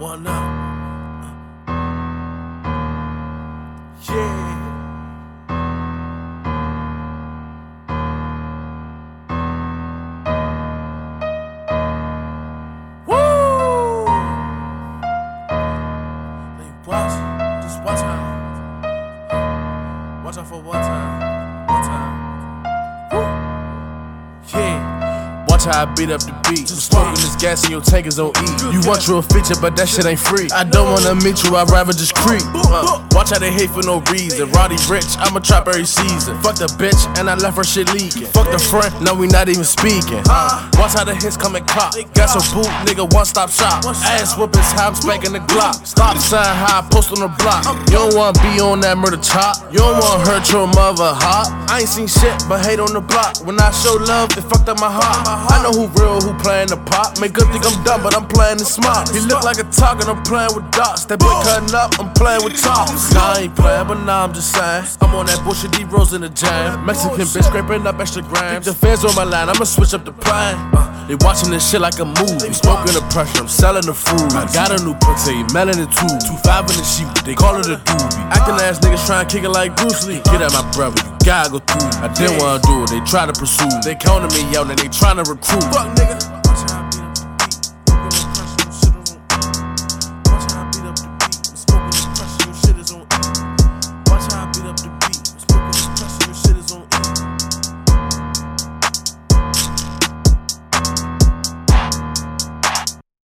One up. Yeah. Woo! Hey, watch. Just watch out. Watch out for one time. One time. Woo! Yeah. Watch how I beat up the beat. I'm smoking this gas and your tank is on E. You want you a feature, but that shit ain't free. I don't wanna meet you, I'd rather just creep. Watch how they hate for no reason. Roddy Rich, I'ma trap every season. Fuck the bitch, and I left her shit leaking. Fuck the friend, no we not even speaking. Watch how the hits come and cop. Got some boot, nigga, one stop shop. Ass whoopings, how I'm spanking the Glock. Stop sign, how I post on the block. You don't wanna be on that murder chop. You don't wanna hurt your mother hot. I ain't seen shit, but hate on the block. When I show love, it fucked up my heart. I know who real, who playing the pop. Make good think I'm dumb, but I'm playing the smart. He look like a target, I'm playing with dots. That boy cutting up, I'm playing with tops. Nah, I ain't playing, but nah, I'm just saying. I'm on that bullshit, D Rose in the jam. Mexican bitch scraping up extra grams. The fans on my line, I'ma switch up the plan. They watching this shit like a movie. Smoking the pressure, I'm selling the fruit. I got a new protein, melanin too. 2.5 in the sheep, they call it a doobie. Acting ass niggas trying to kick it like Bruce Lee. Get at my brother, you gotta go through. I didn't wanna do it, they try to pursue. They counting me out and they trying to recruit. Fuck nigga.